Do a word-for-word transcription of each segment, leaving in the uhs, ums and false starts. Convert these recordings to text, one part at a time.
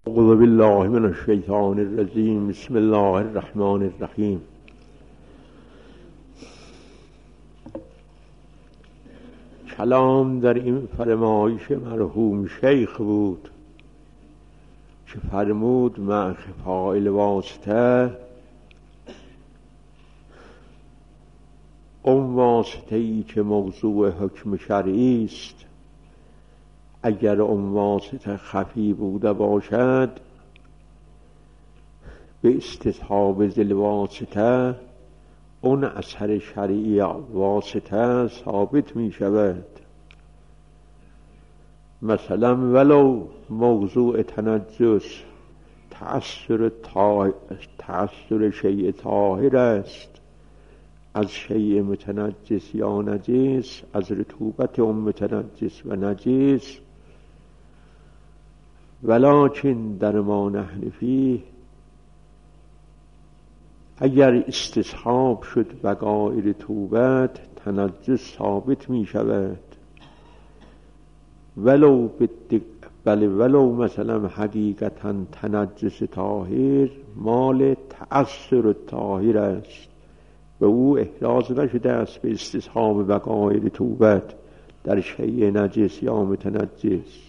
اعوذ بالله من الشیطان الرجیم. بسم الله الرحمن الرحیم. کلام در این فرمایش مرحوم شیخ بود که فرمود مع خفای الواسطه، اون واسطه‌ای که موضوع حکم شرعی است اگر اون واسطه خفی بوده باشد به استصحاب ذی الواسطه اون اثر شرعی واسطه ثابت می شود. مثلا ولو موضوع تنجس تأثر تأثر شیء طاهر است از شیء متنجس یا نجس، از رطوبت اون متنجس و نجس، ولکن در ما نحن فیه اگر استصحاب شد بقای رطوبت تنجس ثابت می شود. ولو بله ولو مثلا حقیقتا تنجس طاهر مال تأثر طاهر است، به او احراز نشده است به استصحاب بقای رطوبت در شیء نجس یا متنجس.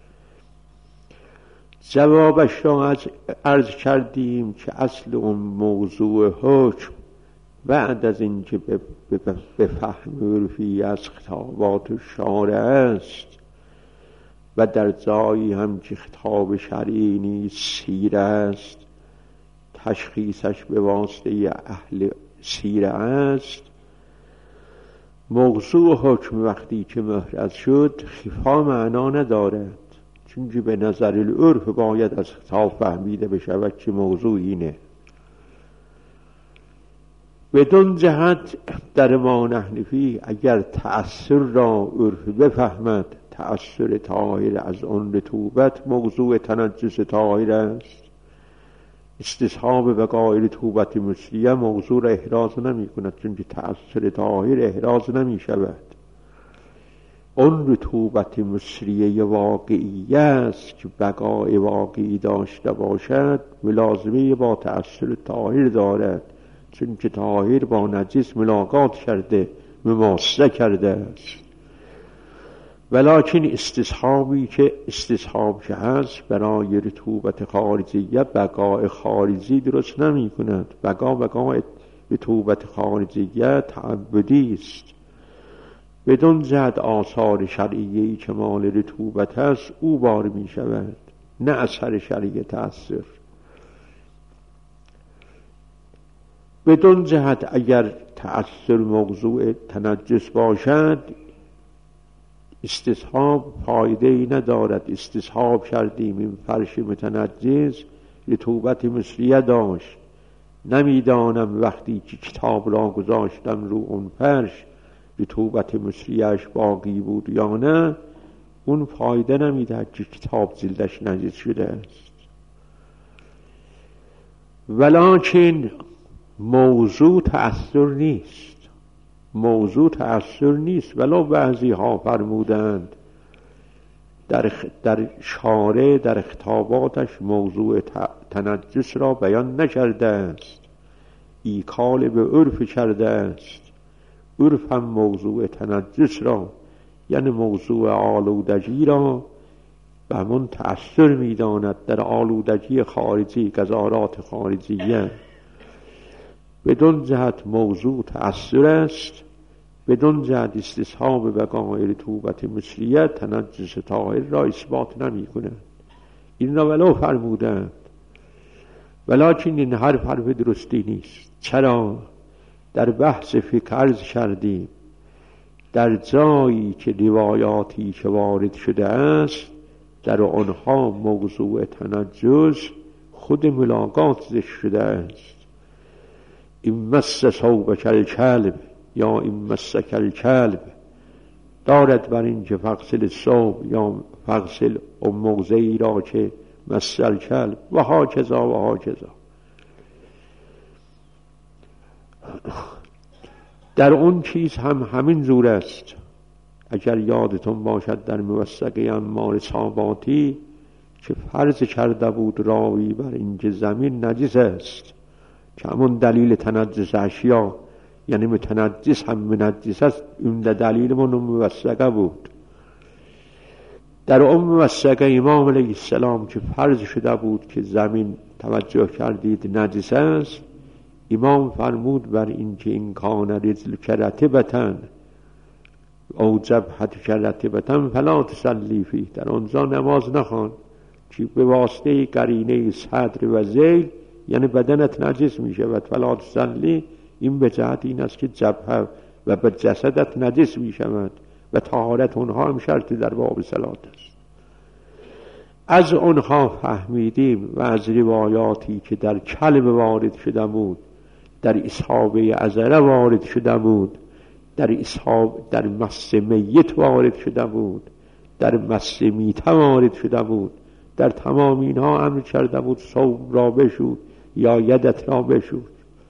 جوابش را عرض کردیم که اصل اون موضوع حکم بعد از اینکه به فهم عرفی از خطابات شارع است و در جایی هم که خطاب شرعی نیست سیره است، تشخیصش به واسطه اهل سیره است. موضوع حکم وقتی که محرز شد خفا معنا ندارد، چون به نظر العرف باید از خطاب فهمیده بشود که موضوع اینه. بدون جهت در ما نحن فیه اگر تأثر را عرف بفهمد تأثر طاهر از اون رطوبت موضوع تنجس طاهر است، استصحاب بقای رطوبت مثلیه موضوع را احراز نمی کند، چون تأثر طاهر احراز نمی شود. اون رطوبت مثلیه واقعی است که بقای واقعی داشته باشد ملازمه با تأثر طاهر دارد، چون که طاهر با نجس ملاقات کرده مماسه کرده است. ولکن استصحابی که استصحاب که هست برای رطوبت خارجیه بقای خارجی درست نمی کند. بقا بقای رطوبت خارجیه تعبدی است. بدون جهت آثار شرعیه‌ای که مال رطوبت است او بار می شود، نه اثر شرعی تأثیر. بدون جهت اگر تأثیر موضوع تنجس باشد استصحاب فایده ای ندارد. استصحاب کردیم این فرش متنجس رطوبت مثلیه داشت، نمیدانم وقتی که کتاب را گذاشتم رو اون فرش رطوبت مثلیه‌اش باقی بود یا نه، اون فایده نمیدهد که کتاب جلدش نجس شده است. ولکن موضوع تأثیر نیست، موضوع تأثیر نیست. ولو بعضی ها فرمودند در, در شارع در خطاباتش موضوع تنجس را بیان نکرده است، ایکال به عرف کرده است. عرف هم موضوع تنجس را یعنی موضوع آلودگی را به همون تأثیر می داند در آلودگی خارجی، قذارات خارجیه. بدون جهت موضوع تأثیر است، بدون جهت استصحاب بقای رطوبت مثلیه تنجس طاهر را اثبات نمی کند. این را ولو فرمودند، ولکن این حرف حرف درستی نیست. چرا؟ در بحث فقه عرض کردیم در جایی که روایاتی که وارد شده است در آنها موضوع تنجس خود ملاقات ذکر شده است. این مس ثوبک الکلب یا این مسک الکلب دارد بر این که فغسل ثوب یا فغسل اون موضعی را که مس الکلب و ها کذا و ها کذا. در اون چیز هم همین زور است. اگر یادتون باشد در موثقه امار صاباتی که فرض کرده بود راوی بر اینکه زمین نجس است، که همون دلیل تنجس اشیا یعنی متنجس هم منجس است، این دلیل من موثقه بود. در ام موثقه امام علیه السلام که فرض شده بود که زمین توجه کردید نجس است، امام فرمود بر اینکه این کان رجل کرتبتن او جبهت کرتبتن فلا تصلی فیه، در آنجا نماز نخوان که به واسطه قرینه صدر و ذیل یعنی بدنت نجس می شود. فلا تصلی این به جهت این است که جبهه و به جسدت نجس می شود و طهارت اونها هم شرطی در باب صلات است. از اونها فهمیدیم و از روایاتی که در کلب وارد شده بود، در اصحابه عذره وارد شده بود، در اصحاب در مس میت وارد شده بود، در مس میته وارد شده بود، در تمام اینها امر کرده بود صوم را بشود یا یدت را بشود.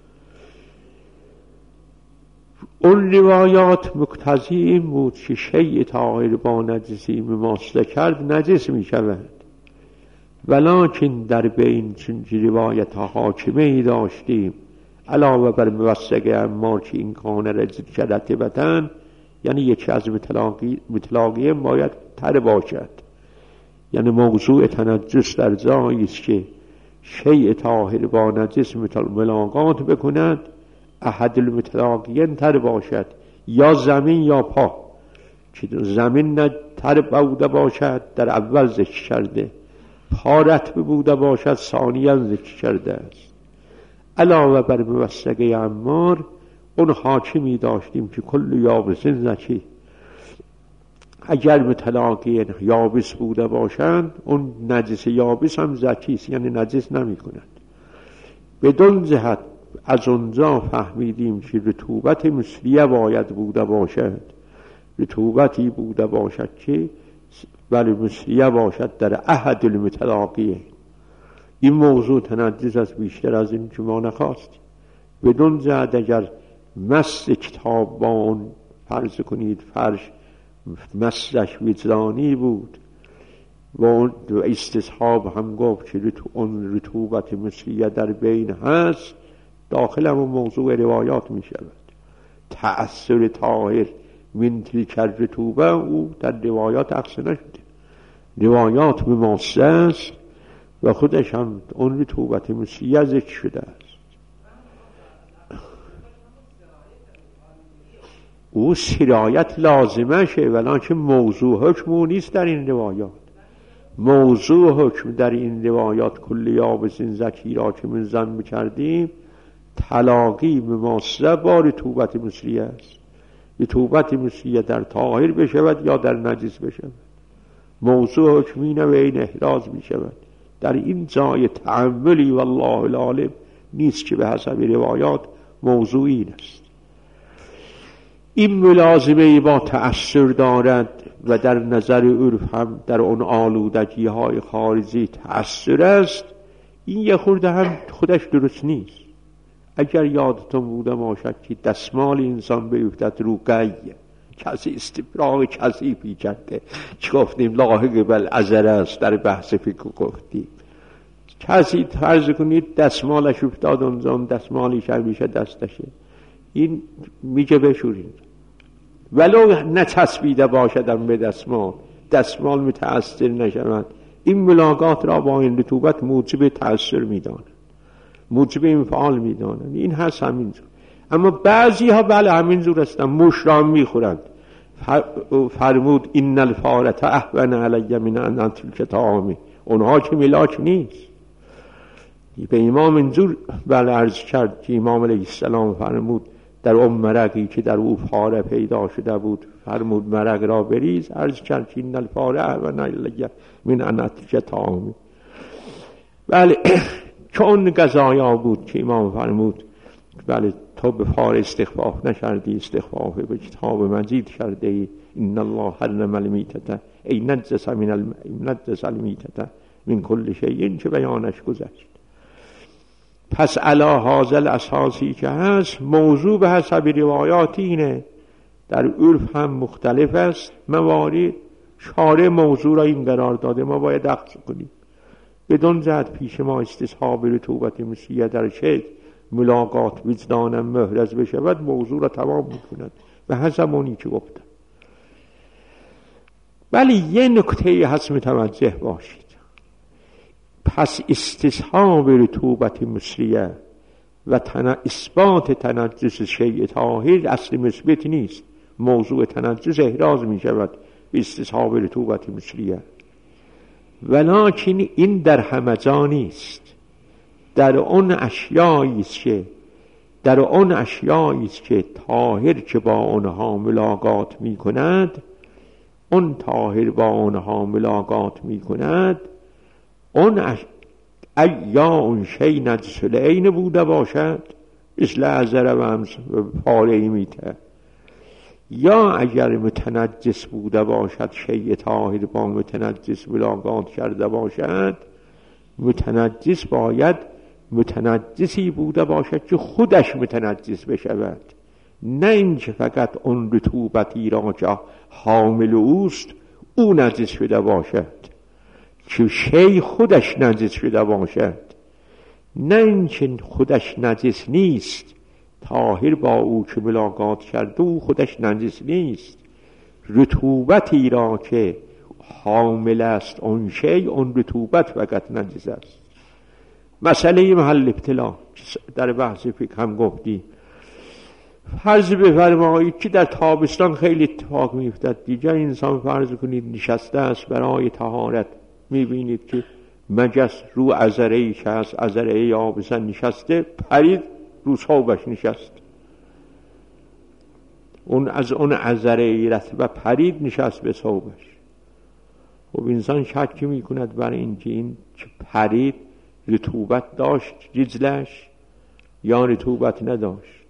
اون روایات مقتضی این بود که شیء طاهر با نجسی مماسه کرد نجس می شود، ولکن در بین چون روایت حاکمه ای داشتیم علاوه بر موثقه اما که این کان رجل کرتبتن یعنی یکی از مطلقی باید تر باشد، یعنی موضوع تنجس در جایی است که شیء طاهر با نجس ملاقات بکند، احد المتلاقیین تر باشد، یا زمین یا پا، که زمین نه تر بوده باشد در اول ذکر کرده، پا رطب بوده باشد ثانیاً ذکر کرده است. علاوه بر موثقه عمار اون حاکمی داشتیم که کل یابسین زکی، اگر متلاقیین یابس بوده باشند اون نجس یابس هم زکی است یعنی نجس نمی کند. بدون جهت از اونجا فهمیدیم که رطوبت مثلیه باید بوده باشد، رطوبتی بوده باشد که ولی مثلیه باشد در احد المتلاقیه. این موضوع تنجس از بیشتر از این که ما نخواستیم. بدون جهت اگر مس کتاب با اون فرض کنید فرش مسش وجدانی بود و اون استصحاب هم گفت که اون رطوبت مثلیه در بین هست، داخل همون موضوع روایات می شود. تأثیر طاهر من تلک الرطوبه او در روایات عکس نشده، روایات مماسه است و خودش هم اون رطوبت مثلیه ذکر شده است. او سرایت لازمه شه ولیکن موضوع حکم او نیست در این روایات. موضوع حکم در این روایات کل یابسین زکی را که من ذم کردیم تلاقی مماسه با رطوبت مثلیه است. رطوبت مثلیه در طاهر بشود یا در نجس بشود، موضوع حکمینه و این احراز بشود. در این جای تعملی والله العالم نیست که به حسب روایات موضوعی این است. این ملازمه با تأثیر دارد و در نظر عرف هم در اون آلودگی های خارجی تأثیر است. این یه خورده هم خودش درست نیست. اگر یادتون بوده باشد که دستمال انسان بیفتد رو قیه، کسی استفراغ کثیفی کرده که گفتیم لاحق بالعذر است، در بحث فقه گفتیم کسی فرض کنید دستمالش افتاد اونجا، دستمالیش همیشه دستشه، این میگه بشورید ولو نچسبیده باشدم به دستمال، دستمال متأثر نشود. این ملاقات را با این رطوبت موجب تأثیر میدانند، موجب انفعال میدانند. این هست همینجور. اما بعضی ها بله همینجور هستند، موش را میخورند. فرمود این الفارت احون علی من ان تلک طعامی، اونها که ملاک نیست. به امام اینجور بله عرض کرد که امام علیه السلام فرمود در اون مرقی که در او فاره پیدا شده بود فرمود مرق را بریز، عرض کرد که این الفاره احون علی من ان تلک طعامی. بله چون غذایا بود که امام فرمود بله تو به فاره استخفاف نکردی، استخفاف به کتاب مجید کرده ای. این الله حرم المیتة ای نجس من الم... نجس المیتة من کل شیء، این که بیانش گذشت. پس علا هازل اساسی که هست موضوع به حسب روایات اینه، در عرف هم مختلف است موارد، شارع موضوع را این قرار داده، ما باید اخذ کنیم. بدون جهت پیش ما استصحاب رطوبت مصریه در شکل ملاقات وجدانم محرز بشود موضوع را تمام میکند به همونی که گفتم. ولی یه نکته هست متوجه باشید، پس استصحاب رطوبت مصریه و تن... اثبات تنجس شیء طاهر اصل مثبت نیست. موضوع تنجس احراز می شود به استصحاب رطوبت مصریه، ولکن این در همه جا نیست. در اون اشیایی است که در اون اشیایی است که طاهر که با آنها ملاقات می کند، اون طاهر با آنها ملاقات می کند، اون اش... یا اون شی نجس العین بوده باشد مثل عذر و همس و پاره میته، یا اگر متنجس بوده باشد شیء طاهر با متنجس ملاقات کرده باشد، متنجس باید متنجسی بوده باشد که خودش متنجس بشود، نه اینکه فقط اون رطوبتی را که حامل اوست او نجس شده باشد، که شی خودش نجس شده باشد، نه اینکه خودش نجس نیست، طاهر با او که ملاقات کرده او خودش نجس نیست، رطوبتی را که حامل است اون شی، اون رطوبت فقط نجس است. مسئله محل ابتلا در بحث فقه هم گفتی، فرض بفرمایید که در تابستان خیلی اتفاق میفتد دیگر، انسان فرض کنید نشسته است برای طهارت، میبینید که مگس رو عذره‌ای که هست، عذره یابسه نشسته، پرید رو ثوبش نشست، اون از اون عذره رطبه پرید نشست به ثوبش. خب انسان شک میکند برای اینکه این که پرید رطوبت داشت رجلش یا رطوبت نداشت.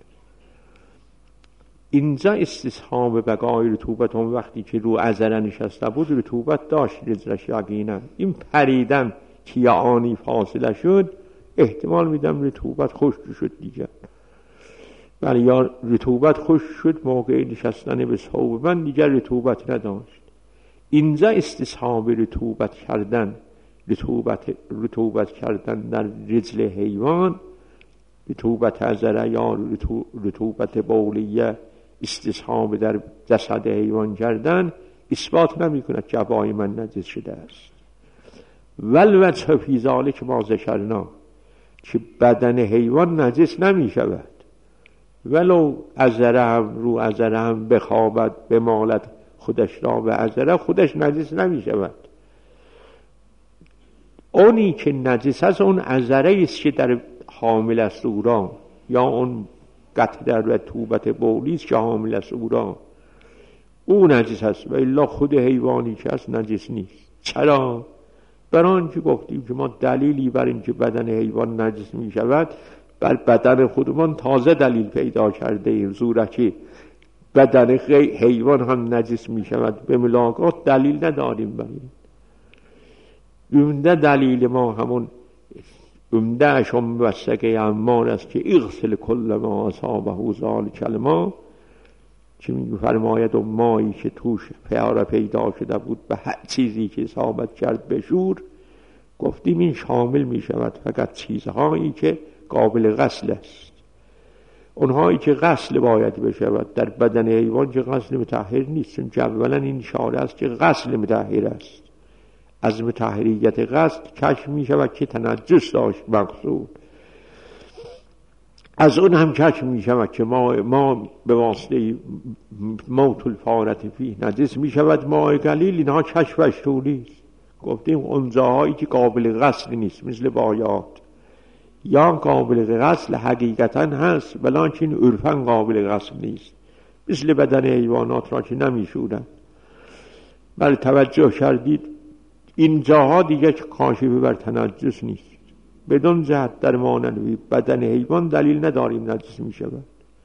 اینجا استصحاب بقای رطوبت اون وقتی که رو عذره نشسته بود رطوبت داشت رجلش یقینا، این پریدن که یا آنی فاصله شد احتمال میدم رطوبت خشک شد دیگر، ولی یا رطوبت خشک شد موقع نشستن به ثوب من دیگر رطوبت نداشت. اینجا استصحاب رطوبت کردن رطوبت رطوبت کردن در رجل حیوان، رطوبت عذره یا رطوبت بولیه استصحاب در جسد حیوان کردن اثبات نمی کند که ابای من نجس شده است. ولوجه فی ذلک ما ذکرنا، که بدن حیوان نجس نمی شود ولو عذره هم رو عذره هم بخوابد بمالد خودش را به عذره، خودش نجس نمی شود. اونی که نجس است اون عذره است که در حامل است او را، یا اون قطره رطوبت بولی است که حامل است او را، او نجس است، و الا خود حیوانی که است نجس نیست. چرا؟ برای آنکه گفتیم که ما دلیلی بر اینکه بدن حیوان نجس می شود بر بدن خودمان تازه دلیل پیدا کرده ایم، زوره که بدن حیوان هم نجس می شود به ملاقات دلیل نداریم بر این. عمده دلیل ما همون عمده اشم وسقه عمار است که اغسل کل ما اصابه ذلک الماء، که می فرماید و مایی که توش پیاره پیدا شده بود به هر چیزی که اصابت کرد بشور. گفتیم این شامل می شود فقط چیزهایی که قابل غسل است، اونهایی که غسل باید بشود. در بدن حیوان که غسل مطهر نیست، چون اولا این اشاره است که غسل مطهر است، از مطهریت غسل کشف می شود که تنجس داشت مقصود، از اون هم کشف می شود که ما, ما به واسطه موت الفارت فیه نجس می شود ماء قلیل، اینها کشفش طولی است. گفتیم اون جاهایی که قابل غسل نیست مثل بایات، یا قابل غسل حقیقتا هست ولکن عرفاً قابل غسل نیست، مثل بدن حیوانات را که نمی شورن. بله توجه کردید این جاها دیگه کاشفه بر تنجس نیست، بدون جهت در مانند بدن حیوان دلیل نداریم نجس می شود.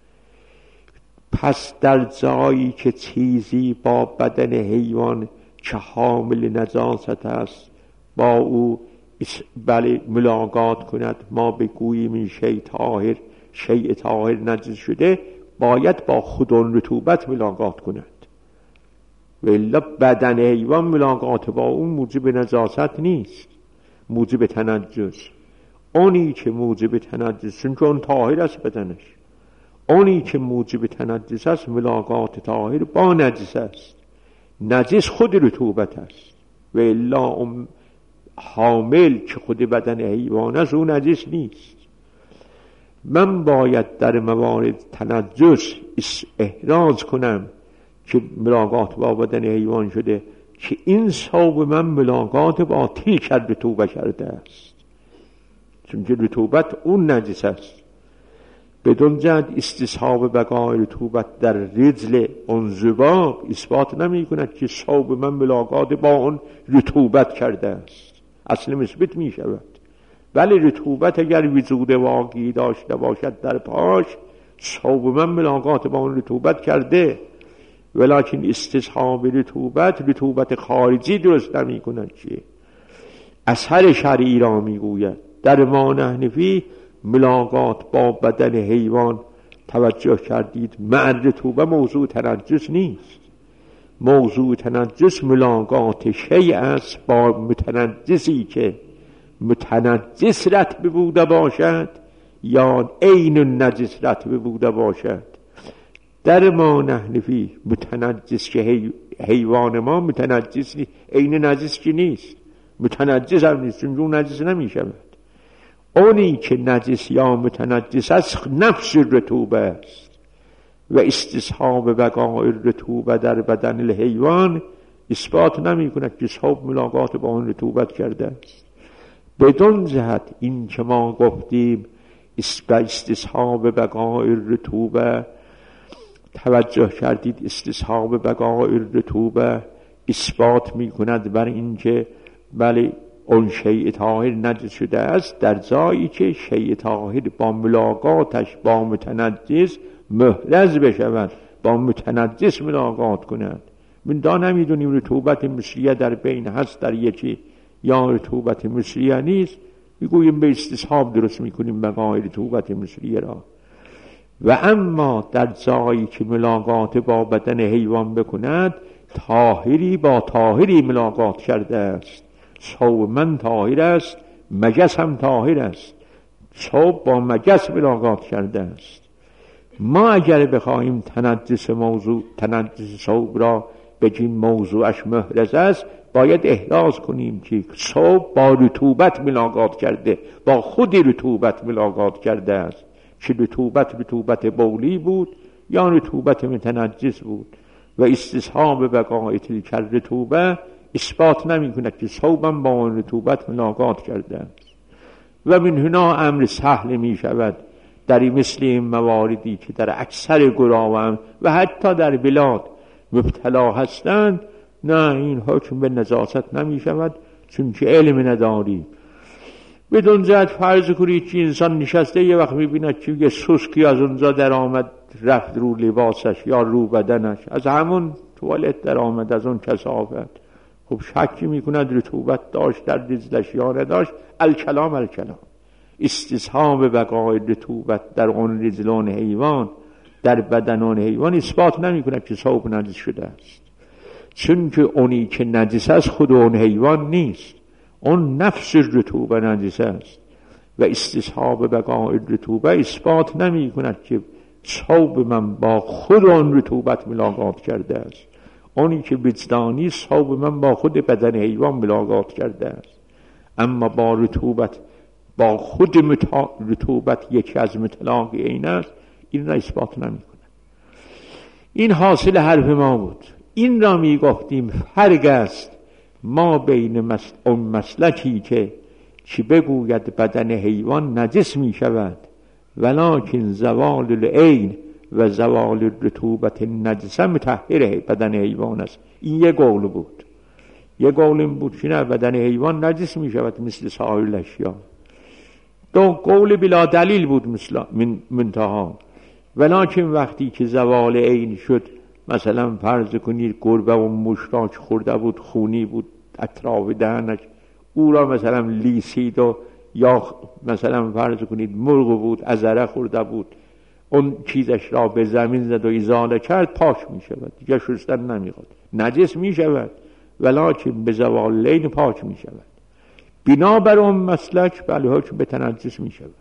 پس در جایی که چیزی با بدن حیوان که حامل نجاست است با او بله ملاقات کند، ما بگوییم این شیء طاهر شیء طاهر نجس شده، باید با خود اون رطوبت ملاقات کند، و الا بدن حیوان ملاقات با اون موجب نجاست نیست. موجب تنجس. اونی که موجب تنجس، چون اون طاهر است بدنش، اونی که موجب تنجس است ملاقات طاهر با نجس است. نجس خود رطوبت است و الا اون حامل که خود بدن حیوان است اون نجس نیست. من باید در موارد تنجس احراز کنم که ملاقات با بدن حیوان شده که این ثوب من ملاقات با تلک رطوبه کرده است، چون که رطوبت اون نجس است. بدون جهت استصحاب بقای رطوبت در رجل اون زباب اثبات نمی کند که ثوب من ملاقات با اون رطوبت کرده است، اصل مثبت می شود. ولی رطوبت اگر وجود واقعی داشته باشد در پاش، ثوب من ملاقات با اون رطوبت کرده، ولیکن استصحاب رطوبت رطوبت خارجی درست نمی کند که اثر شرعی را می گوید. در ما نحنفی ملاقات با بدن حیوان توجه کردید مع رطوبه موضوع تنجس نیست. موضوع تنجس ملاقات شیء است با متنجسی که متنجس رطب بوده باشد یا عین النجس رطب بوده باشد. در ما نحنفی متنجس که حیوان ما متنجس نیست، عین نجس که نیست، متنجس هم نیست، چون اون نجس نمی شود. اونی که نجس یا متنجس است نفس رطوبه است و استصحاب بقای رطوبه در بدن الحیوان اثبات نمی کند که ثوب ملاقات با اون رطوبت کرده است. بدون جهت این که ما گفتیم استصحاب بقای رطوبه توجه کردید، استصحاب بقای رطوبه اثبات می کند بر این که بله اون شیء طاهر نجس شده است، در جایی که شیء طاهر با ملاقاتش با متنجس محرز بشود، با متنجس ملاقات کند. من دا نمیدونیم رطوبت مصریه در بین هست در یکی یا رطوبت مصریه نیست، میگوییم به استصحاب درست میکنیم بقای رطوبت مصریه را. و اما در جایی که ملاقات با بدن حیوان بکند، طاهری با طاهری ملاقات کرده است. ثوب من طاهر است، مگس هم طاهر است، ثوب با مگس ملاقات کرده است. ما اگر بخواهیم تنجس موضوع تنجس ثوب را بگیم موضوعش محرز است، باید احراز کنیم که ثوب با رطوبت ملاقات کرده، با خود رطوبت ملاقات کرده است، که رطوبت رطوبت بولی بود یا رطوبت متنجس بود. و استصحاب بقای تلک رطوبه اثبات نمی کند که ثوبم با اون رطوبت ملاقات کرده است. و من هنا امر سهل می شود در مثل این مواردی که در اکثر گروهان و حتی در بلاد مبتلا هستند، نه این حکم به نجاست نمی شود، چون که علم نداری. بدون جهت فرض کنید که انسان نشسته یه وقت می بیند که یه سوسکی از اونجا در آمد رفت رو لباسش یا رو بدنش، از همون توالت در آمد، از اون کثافت. خب شکی میکند رطوبت داشت در رجلش یا نداشت. الکلام الکلام استصحاب بقای رطوبت در اون رجلان حیوان، در بدنان حیوان اثبات نمیکند که ثوب نجس شده است، چون که اونی که نجس است خود اون حیوان نیست، اون نفس رطوبه نجس است. و استصحاب بقای رطوبه اثبات نمیکند که ثوب من با خود اون رطوبت ملاقات کرده است. اونی که وجدانی ثوب من با خود بدن حیوان ملاقات کرده است، اما با رطوبت با خود متا... رطوبت یکی از مطلق این است، این را اثبات نمی کند. این حاصل حرف ما بود. این را می گفتیم فرق است ما بین مس... اون مسلکی که چی بگوید بدن حیوان نجس می شود ولکن زوال العین و زوال رطوبت نجسه مطهر بدن حیوان است. این یک قول بود. یک قول این بود که نه، بدن حیوان نجس می شود مثل سایر الاشیاء. دو قول بلا دلیل بود مثل من منتها. ولکن وقتی که زوال عین شد، مثلا فرض کنید گربه و مشراک خورده بود، خونی بود اطراف دهنش، او را مثلا لیسید، و یا مثلا فرض کنید مرغ بود ازره خورده بود، اون چیزش را به زمین زد و ازاله کرد، پاک می شود، دیگه شستن نمی خود، نجس می شود ولکن به زوال عین پاک می شود. بنابر اون مسلک بله حکم به تنجس می شود.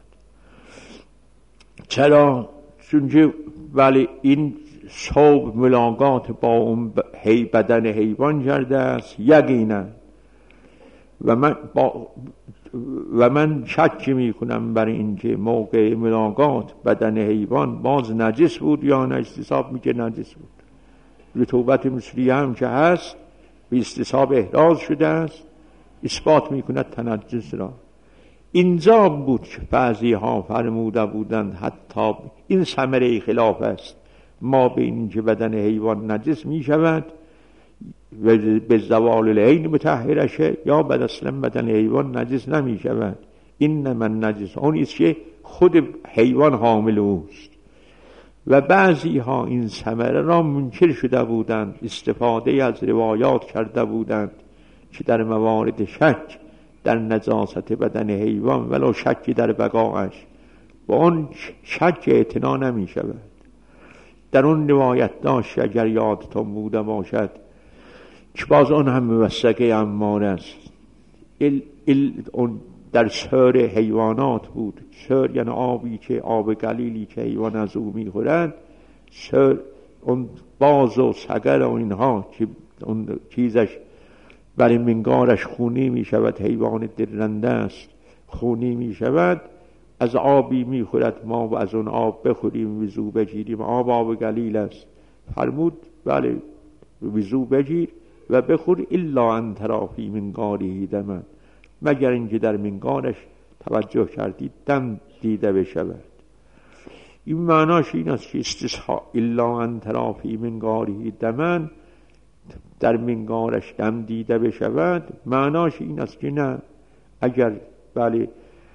چرا؟ چون ولی این صوب ملاقات با اون هی بدن حیوان کرده است یقینا، و من با و من شک می کنم بر اینکه موقع ملاقات بدن حیوان باز نجس بود یا نه. استصحاب میگه نجس بود. رطوبت مصریه هم که هست به استصحاب احراز شده است، اثبات می کند تنجس را. اینجا بود که بعضی ها فرموده بودند حتی این ثمره خلاف است ما بین اینکه بدن حیوان نجس می شود و به زوال العین مطهرشه یا بد اصلا بدن حیوان نجس نمی شود. این من نجس اون است که خود حیوان حامل اوست. و بعضی ها این ثمره را منکر شده بودند، استفاده از روایات کرده بودند که در موارد شک در نجاست بدن حیوان ولو شکی در بقایش با اون شک اعتنا نمی شود. در اون روایت داشت اگر یادتون بوده باشد که باز اون هم موثقه عمار است، ال ال اون در سر حیوانات بود. سر یعنی آبی که آب قلیلی که حیوان از او میخورند. سر اون باز و سگر و اینها که اون چیزش برای منگارش خونی می شود، حیوان درنده است خونی می شود، از آبی می خورد، ما از اون آب بخوریم وضو بگیریم، آب آب قلیل است. فرمود بله وضو بگیر و بخور الا ان تری فی منقاره دما، مگر اینکه در منگارش توجه کردید دم دیده بشود. این معناش این است که استصحاب الا ان تری فی منقاره دما، در منگارش دم دیده بشود، معناش این است که نه اگر بله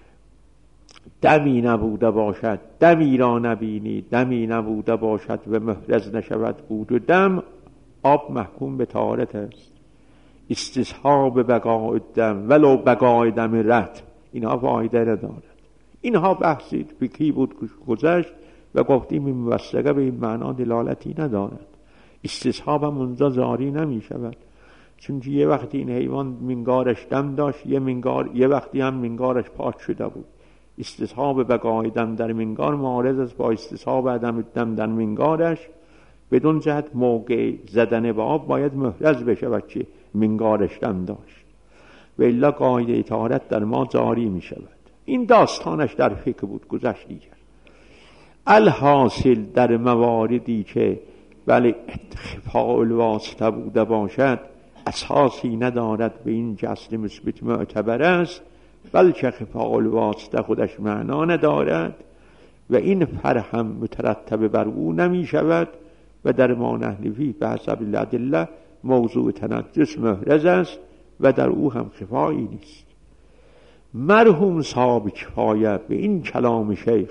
دمی نبوده باشد، دمی را نبینی، دمی نبوده باشد و محرز نشود بود و دم، آب محکوم به طهارت است. استصحاب بقاء دم ولو بقاء دم رد اینها فایده ندارد. اینها بحثی فقهی بود گذشت و گفتیم این موثقه به این معنا دلالتی ندارد. استصحاب هم اونجا جاری نمی شود، چون یه وقتی این حیوان منگارش دم داشت، یه منگار یه وقتی هم منگارش پاک شده بود. استصحاب بقاء دم در منگار معارض است با استصحاب عدم دم در منگارش، بدون جهت موقع زدن به آب باید محرز بشود که منگارش دم داشت و الا قاعده طهارت در ما جاری می شود. این داستانش در فقه بود گذشت دیگر. الحاصل در مواردی که ولی خفاء الواسطه بوده باشد اساسی ندارد به این که اصل مثبت معتبر است، بلکه خفاء الواسطه خودش معنا ندارد و این فرهم مترتب بر او نمی شود و در ما نحنفی به حسب الادله موضوع تنجس محرز است و در او هم خفایی نیست. مرحوم صاحب کفایه به این کلام شیخ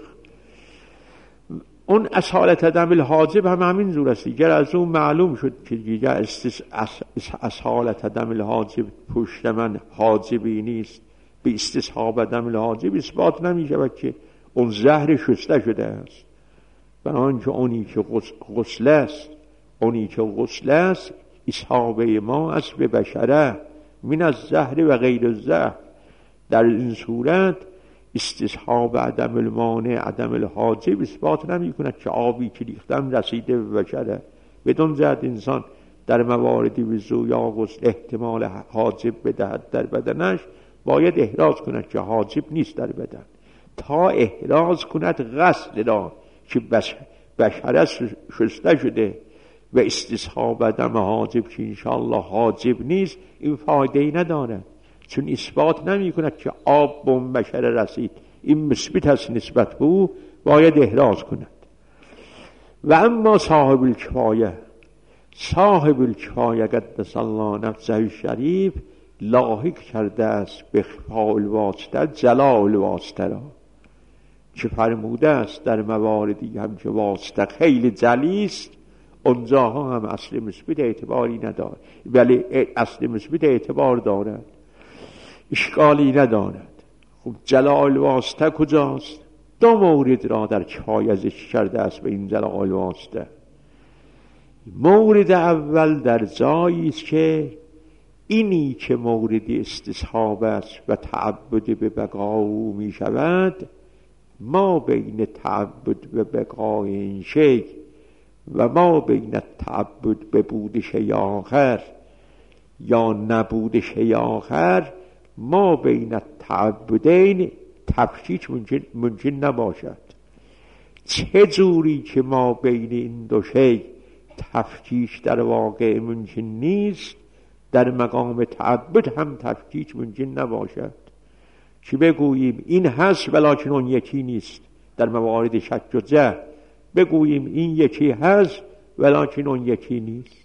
اون اصالت دم الحاجب هم همین زور است دیگر. از اون معلوم شد که دیگر اصالت دم الحاجب پشت من حاجبی نیست، به استصحاب دم الحاجب اثبات نمی شود که اون زهر شسته شده است. برای که اونی که غسل است اونی که غسل است اصحابه ما از به بشره من از زهر و غیر الزهر. در این صورت استصحاب عدم المانع عدم الحاجب اثبات نمی کند که آبی که ریختم رسیده به بشره. بدون جهت انسان در مواردی وضو یا غسل احتمال حاجب بدهد در بدنش باید احراز کند که حاجب نیست در بدن، تا احراز کند غسل را که بشره شسته شده و استصحاب عدم حاجب که انشاءالله حاجب نیست. این فایده ای ندارد، چون اثبات نمی کند که آب به اون بشره رسید. این مثبت است نسبت به او، باید احراز کند. و اما صاحب الکفایه صاحب الکفایه قدس الله نفسه الشریف لاحق کرده است به خفاء الواسطه جلاء الواسطه را که فرموده است در مواردی هم که واسطه خیلی جلی است اونجاها هم اصل مثبت اعتباری ندارد، ولی اصل مثبت اعتبار دارد، اشکالی ندارد. خب جلاء الواسطه کجاست؟ دو مورد را در کفایه ذکر کرده است به این جلاء الواسطه. مورد اول در جایی است که اینی که مورد استصحاب است و تعبد به بقا او می شود، ما بین تعبد به بقای این شی و ما بین تعبد به بود شی آخر یا نبود شی آخر، ما بین تعبدین تفکیک ممکن, ممکن نباشد. چه جوری که ما بین این دو شی تفکیک در واقع ممکن نیست، در مقام تعبد هم تفکیک ممکن نباشد. چی بگوییم؟ این هست ولکن اون یکی نیست. در موارد شک و جهل بگوییم این یکی هست ولکن اون یکی نیست.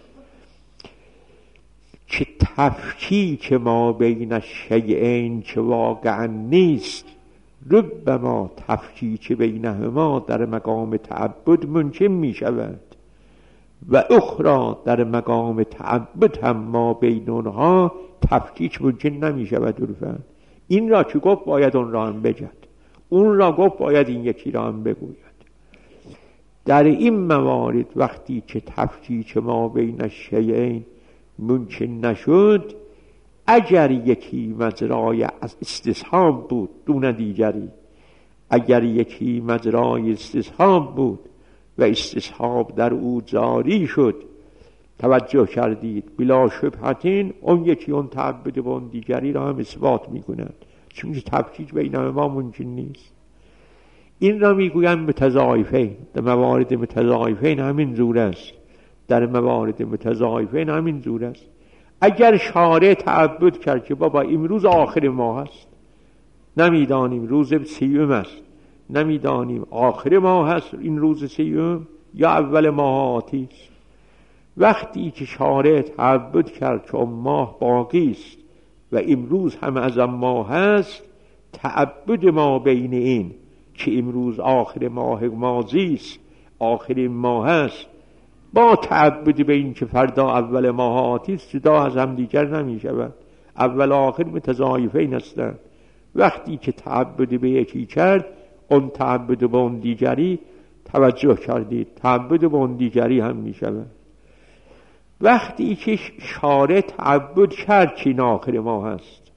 که تفکیک ما بین شیئین که واقعا نیست، ربما تفکیک بینهما در مقام تعبد ممکن می شود و اخرى در مقام تعبد هم ما بین اونها تفکیک ممکن نمی شود. عرفاً این را که گفت باید اون را هم بگد، اون را گفت باید این یکی را هم بگوید. در این موارد وقتی که تفکیک ما بین شیئین ممکن نشد، اگر یکی مجرای از استصحاب بود دون دیگری، اگر یکی مجرای استصحاب بود و استصحاب در او جاری شد، توجه کردید، بلا شبهتین اون یکی اون تعبد و اون دیگری را هم اثبات می کند، چون تفکیک بین ما ممکن نیست. این را می گویم متضاعفین. در موارد متضاعفین همین جور است. در موارد متضاعفین همین جور است. اگر شارع تعبد کرد که بابا امروز آخر ماه است، نمیدانیم روز سیوم است، نمیدانیم آخر ماه است این روز سیوم یا اول ماه آتی است، وقتی که شارع تعبد کرد که ماه باقی است و امروز هم از ماه است، تعبد ما بین این که امروز آخر ماه ماضی است، آخر ماه است، با تعبد به این که فردا اول ماه آتی است، جدا از هم دیگر نمی شود. اول آخر متضاعفین هستند. وقتی که تعبد به یکی کرد، اون تعبد به اون دیگری، توجه کردید، تعبد به اون دیگری هم می شود. وقتی که شارع تعبد کرد که این آخر ماه هست،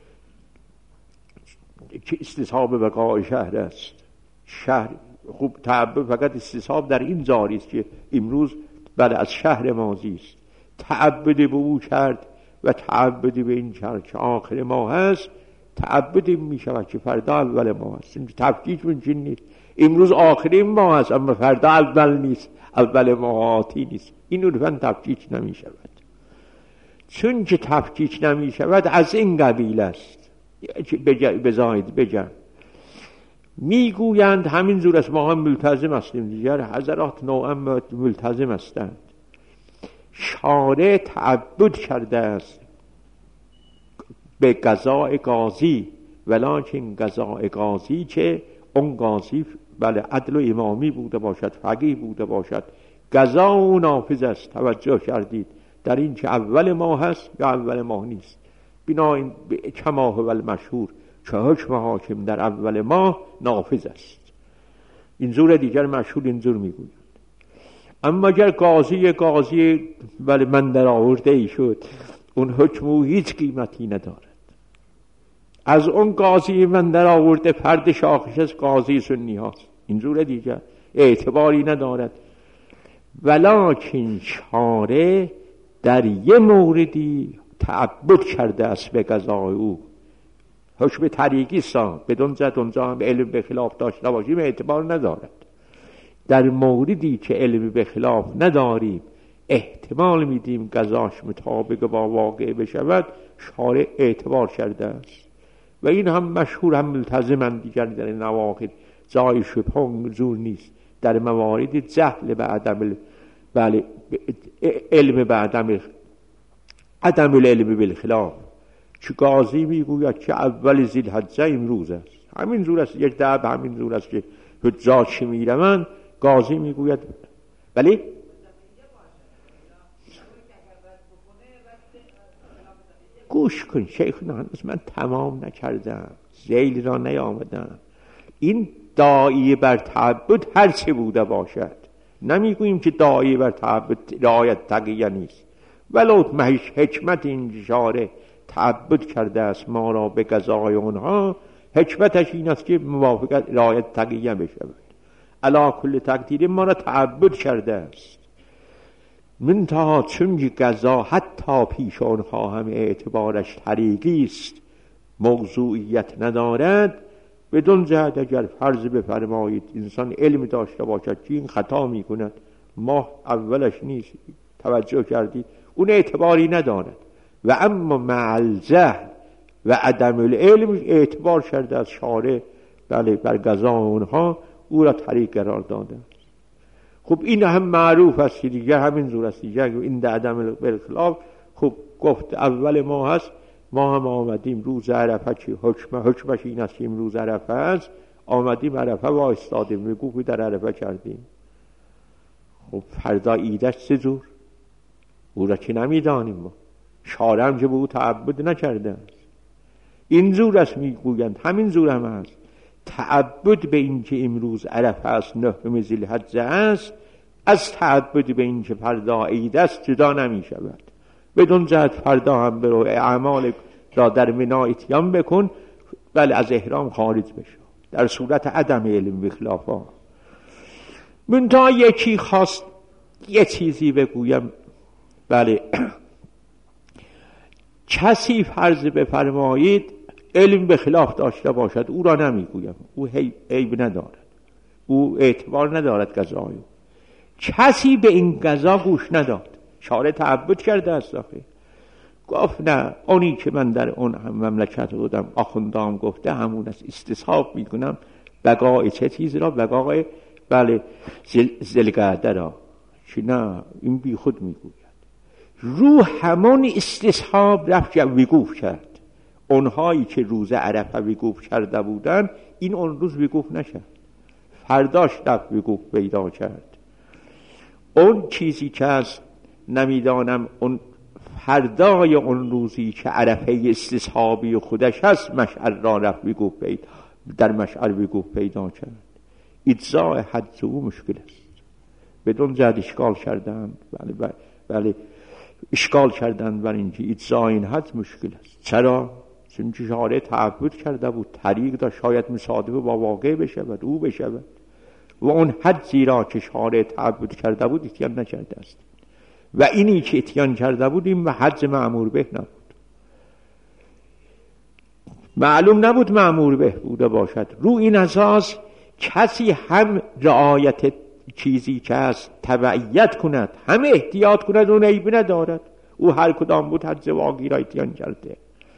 که استصحاب بقای شهر است، شهر خوب تعبد فقط استصحاب در این جاری است که امروز بعد از شهر ماضی است، تعبد به او کرد و تعبد به این کرد که آخر ماه هست، تعبد می شود که فردا اول ماه هست. این تفکیک ممکن نیست. امروز آخر ماه هست اما فردا اول نیست، اول ماه آتی نیست. این عرفاً تفکیک نمی شود. چون که تفکیک نمی شود از این قبیل است. بزاید بجن میگویند همین جور است، ما هم ملتزم هستیم، دیگر حضرات نوعا ملتزم هستند. شارع تعبد کرده است به قضاء قاضی، ولکن قضاء قاضی که اون قاضی بله عدل و امامی بوده باشد، فقیه بوده باشد، قضا او نافذ است. توجه کردید در این که اول ماه هست یا اول ماه نیست. بنابراین کما هو المشهور که حکم حاکم در اول ماه نافذ است. اینجور دیگر مشهور اینجور میگوید. اما اگر قاضی قاضی ولی من در آورده ای شد، اون حکم او هیچ قیمتی ندارد. از اون قاضی من در آورده فرد شاخص از قاضی سنی هاست، اینجور دیگر اعتباری ندارد. ولکن شارع در یه موردی تعبد کرده است به قضای او، حکم طریقی سان بدون زد اونجا هم علم به خلاف داشته باشیم اعتبار ندارد. در موردی که علم به خلاف نداریم احتمال میدیم قضاش مطابق با واقع بشود، شارع اعتبار کرده است و این هم مشهور، هم ملتزمند دیگر در نواقض جای شبه و زور نیست. در موارد جهل به عدم بله علم به عدم عدم العلم بالخلاف، که قاضی میگوید که اول ذی‌الحجه امروز است، همین زور است، یک دعب همین زور است که حجاج که میروند قاضی میگوید ولی گوش کن شیخ، نه من تمام نکردم، ذیل را نیامدم. این داعی بر تعبد هر چه بوده باشد، نمیگوییم که داعی بر تعبد رعایت تقیه نیست، ولو محش حکمت این شارع تعبد کرده است ما را به قضای اونها، حکمتش این است که موافقت رعایت تقیه بشود. علا کل تقدیر ما را تعبد کرده است. منتها چون قضا حتی پیش آنها هم اعتبارش طریقی است، موضوعیت ندارد، بدون جهت اگر فرض بفرمایید انسان علم داشته باشد که این خطا می کند، ما اولش نیست توجه کردید، اون اعتباری ندارد. و اما مع الجهل و عدم العلم اعتبار کرده از شارع بله بر قضا اونها، او را طریق قرار داده. خب این هم معروف است که دیگه همین زور است دیگه این در عدم الخلاف. خب گفت اول ما هست، ما هم آمدیم روز عرفه چی حکم حکمش این است که امروز عرفه است، آمدیم عرفه و استادیم وقوفی در عرفه کردیم. خب فردا عیدش چه جور؟ او را که نمیدانیم، ما شارع هم که به او تعبد نکرده است. این زور است میگویند، همین زور هم است. تعبد به این که امروز عرفه است، نهم ذوالحجه است، از تعبد به این که فردا عید است جدا نمی شود. بدون جهت فردا هم برو اعمال را در منی اتیان بکن، بله از احرام خارج بشو، در صورت عدم علم بخلافا. منتها یکی خواست یه چیزی بگویم، بله کسی فرض بفرمایید علم به خلاف داشته باشد، او را نمیگویم، او عیب ندارد، او اعتبار ندارد قضای. کسی به این قضا گوش نداد، شارع تعبد کرده است آخه. گفت نه، اونی که من در اون مملکت بودم آخوندام گفته همون است، استصحاب میکنم بقای چه چیز را؟ بقای بله ذوالقعده را. چی نه، این بی خود میگوید. رو همون استصحاب رفت وقوف کرد. اونهایی که روز عرفه وقوف کرده بودن، این اون روز وقوف نشد، فرداش رفت وقوف پیدا کرد. اون چیزی که از نمیدانم اون فردای اون روزی که عرفه استصحابی خودش هست، مشعر را رفت وقوف پیدا، در مشعر وقوف پیدا کرد. اجزای حج او مشکل است، بدون جهت اشکال کردن، بله بله, بله اشکال کردن بر اینکه اجزای این حج مشکل است. چرا؟ چون که شارع تعبد کرده بود، طریق دا شاید مصادفه با واقع بشود، او بشود، و اون حجی را که شارع تعبد کرده بود اتیان نکرده است، و اینی که اتیان کرده بود این حج مأمور به نبود. معلوم نبود مأمور به بوده باشد. رو این اساس کسی هم رعایت چیزی که هست تبعیت کند، هم احتیاط کند، اون عیب ندارد. او هر کدام بود حج واقعی را اتیان کرده.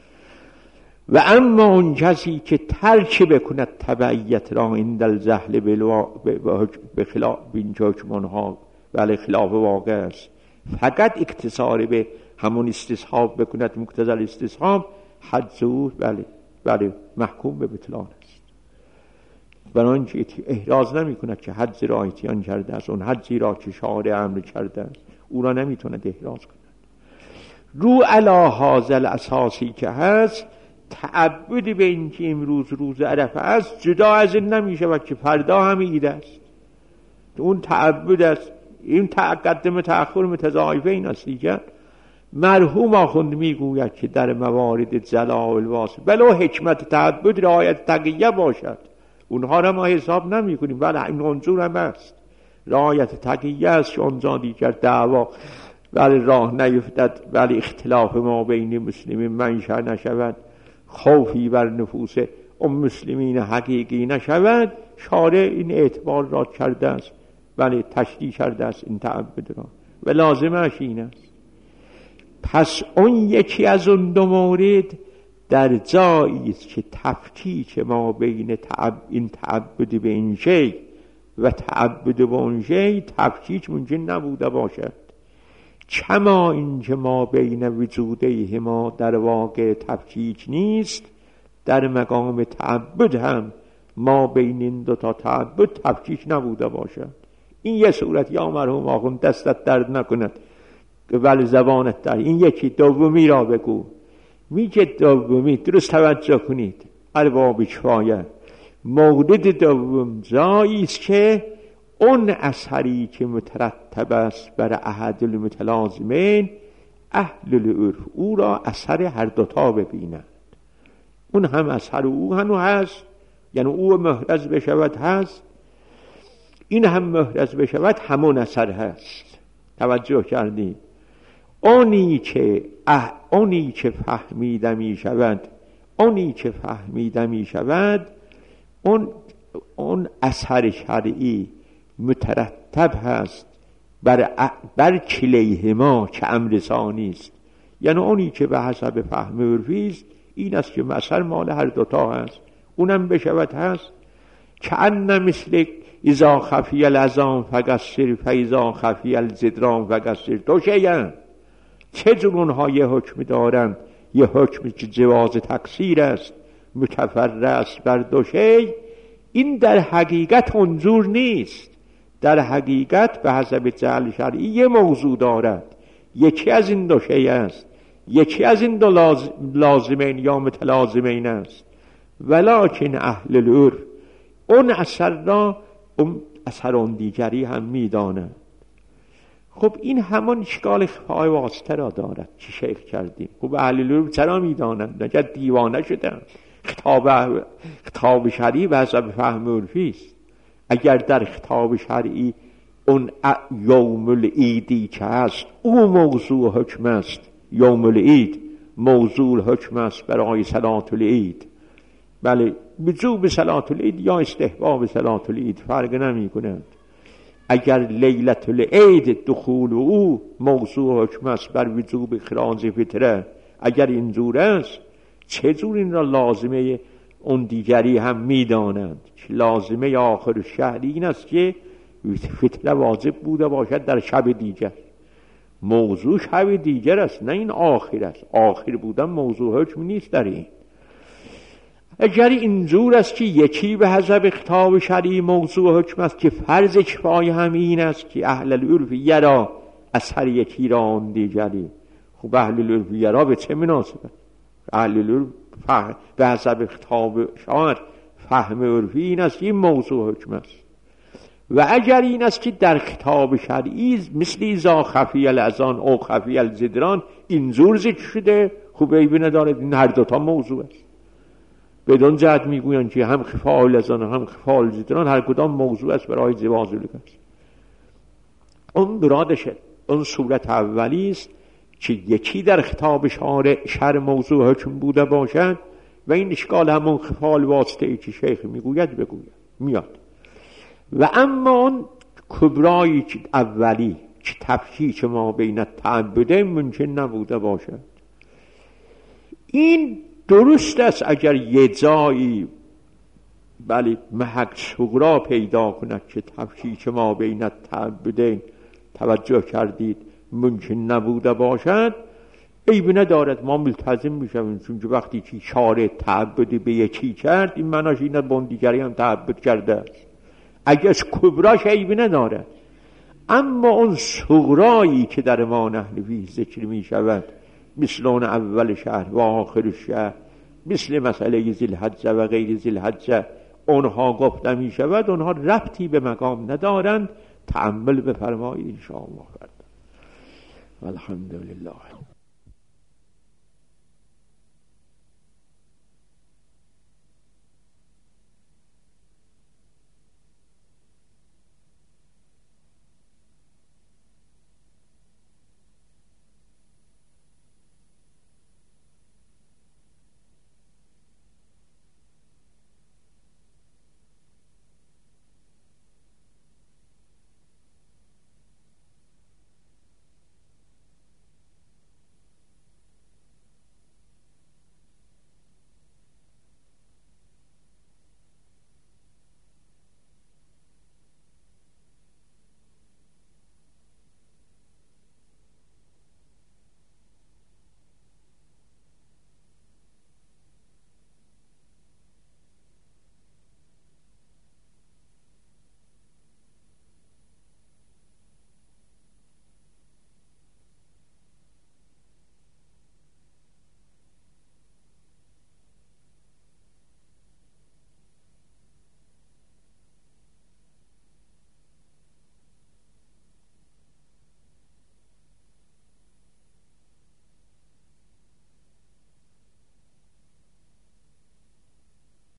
و اما اون کسی که ترک بکند تبعیت را این دل زهل به خلاف این حکمانها ولی خلاف واقع است، فقط اکتسار به همون استصحاب بکند مقتضی استصحاب، حج او بله بله محکوم به بطلان است. برای اینکه احراز نمی کند که حج را اتیان کرده است، اون حجی را که شارع امر کرده است او را نمی تواند احراز کند. رو علی هذا اساسی که هست، تعبد به این که امروز روز عرفه است جدا از این نمی شود که فردا هم عید است. اون تعبد است. این تقدم تأخر متضاعفه این است دیگر. مرحوم آخوند میگوید که در موارد جلال واسه بلو حکمت تعبد رعایت تقیه باشد، اونها را ما حساب نمی کنیم، ولی این منظور هم است رعایت تقیه است که اونجا دیگر دعوا ولی راه نیفتد، ولی اختلاف ما بین مسلمین منشأ نشود، خوفی بر نفوس اون مسلمین حقیقی نشود. شارع این اعتبار را کرده است، ولی تشریح کرده است این تعبد را و لازمش این است. پس اون یکی از اون دو مورد در جایی است که تفکیک ما بین تعب این تعبد به این شی و تعبد به اون شی تفکیک ممکن نبوده باشد، کما اینکه ما بین وجوده ما در واقع تفکیک نیست، در مقام تعبد هم ما بین این دو تا تعبد تفکیک نبوده باشد. این یه صورت. یا مرحوم آخوند دستت درد نکند ولی زبانت در این یکی دومی را بگو. میگه دومی درست توجه کنید ارباب کفایه، مورد دوم جایی است که اون اثری که مترتب است بر احد المتلازمین اهل العرف او را اثر هر دوتا ببینند. اون هم اثر او هنو هست، یعنی او محرز بشود هست، این هم محرز بشود همون اثر هست. توجه کردید؟ اونی که اه اونی که فهمیده می شود اونی که فهمیده می شود اون اون اثر شرعی مترتب هست بر بر کلیهما که امر ثانی است. یعنی اونی که به حسب فهم عرفی است این است که اثر مال هر دوتا هست، اونم بشود هست. کأن مثل اذا خفی الازام فقصر فاذا خفی الزدران فقصر. دو شیئن. چه جور اونها یه حکم دارند؟ یه حکم که جواز تقصیر است، متفرع است بر دو شی. این در حقیقت اونجور نیست. در حقیقت به حسب جعل شرعی یه موضوع دارد، یکی از این دو شی است، یکی از این دو لاز... لازمین یا متلازمین است. ولکن اهل العرف اون اثر را اون اثر اون دیگری هم میدانند. خب این همان اشکال خفای واسطه را دارد که شیخ کردیم. خب اهل العرف چرا میدانند؟ نجا دیوانه شدن. خطاب خطاب شرعی به حسب فهم عرفی است. اگر در خطاب شرعی اون یوم العیدی که هست او موضوع حکم است، یوم العید موضوع حکم است برای صلاة العید، بله وجوب صلاة العید یا استحباب صلاة العید فرق نمی کند. اگر لیلت العید دخول او موضوع حکم است بر وجوب اخراج فطره، اگر اینجور است چجور این را لازمه اون دیگری هم میدانند؟ لازمه آخر شهر این است که فطره واجب بوده باشد در شب دیگر. موضوع شب دیگر است، نه این آخر است. آخر بودن موضوع حکم نیست در این. اگر اینجور است که یکی به حسب خطاب شرعی موضوع حکم است که فرض کفایه هم این است که اهل العرف یرا اثر یکی را آن دیگری. خب اهل العرف یرا به چه مناسبت؟ اهل العرف فهم به حسب خطاب شرع فهم عرفی این است که این موضوع حکم است. و اگر این است که در خطاب شرعی مثل اذا خفی الاذان او خفی الزدران اینجور ذکر شده، خوب عیبی ندارد، این هر دوتا موضوع است. بدون جهت میگویند که هم خفا الاذان هم خفا الزدران هر کدام موضوع است برای جواز لباس. اون مرادش اون صورت اولی است که یکی در خطاب شارع شرع موضوع حکم بوده باشد و این اشکال همون خفا واسطه ای که شیخ میگوید بگوید میاد. و اما اون کبرایی که اولی که تفکیک ما بین تعبده ممکن نبوده باشد، این درست است اگر یه جایی بله محک صغرا پیدا کند که تفکیک ما بین تعبده توجه کردید ممکن نبوده باشد، عیبی ندارد، ما ملتزم میشویم. چون که وقتی که شارع تعبدی به یکی کرد این معناش اینه بون دیگری هم تعبد کرده است. اگر کبراش عیبی ندارد. اما اون صغرایی که در ما نحوی ذکر می شود مثل اون اول شهر و آخر شهر، مثل مسئله ذی‌الحجه و غیر ذی‌الحجه، اونها گفته می شود، اونها ربطی به مقام ندارند. تأمل بفرمایید ان شاء الله. الحمدلله.